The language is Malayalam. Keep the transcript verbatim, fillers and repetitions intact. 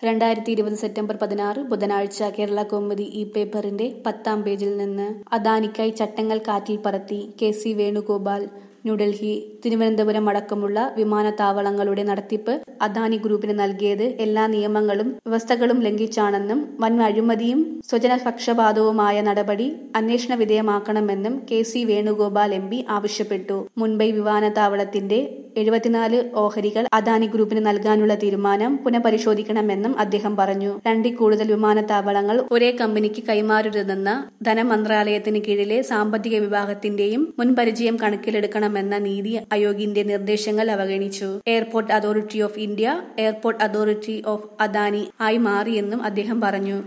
രണ്ടായിരത്തി ഇരുപത് സെപ്റ്റംബർ പതിനാറ് ബുധനാഴ്ച കേരള കൗമുദി ഈ പേപ്പറിന്റെ പത്താം പേജിൽ നിന്ന് അദാനിക്കായി ചട്ടങ്ങൾ കാറ്റിൽ പറത്തി കെ സി വേണുഗോപാൽ. ന്യൂഡൽഹി. തിരുവനന്തപുരം അടക്കമുള്ള വിമാനത്താവളങ്ങളുടെ നടത്തിപ്പ് അദാനി ഗ്രൂപ്പിന് നൽകിയത് എല്ലാ നിയമങ്ങളും വ്യവസ്ഥകളും ലംഘിച്ചാണെന്നും വൻ അഴിമതിയും സ്വജനപക്ഷപാതവുമായ നടപടി അന്വേഷണ വിധേയമാക്കണമെന്നും K C Venugopal M P ആവശ്യപ്പെട്ടു. മുംബൈ വിമാനത്താവളത്തിന്റെ എഴുപത്തിനാല് ഓഹരികൾ അദാനി ഗ്രൂപ്പിന് നൽകാനുള്ള തീരുമാനം പുനഃപരിശോധിക്കണമെന്നും അദ്ദേഹം പറഞ്ഞു. രണ്ടിൽ കൂടുതൽ വിമാനത്താവളങ്ങൾ ഒരേ കമ്പനിക്ക് കൈമാറരുതെന്ന ധനമന്ത്രാലയത്തിന് കീഴിലെ സാമ്പത്തിക വിഭാഗത്തിന്റെയും മുൻപരിചയം കണക്കിലെടുക്കണമെന്ന നീതി ആയോഗിന്റെ നിർദ്ദേശങ്ങൾ അവഗണിച്ചു. Airport authority of India airport authority of Adani ആയി മാറിയെന്നും അദ്ദേഹം പറഞ്ഞു.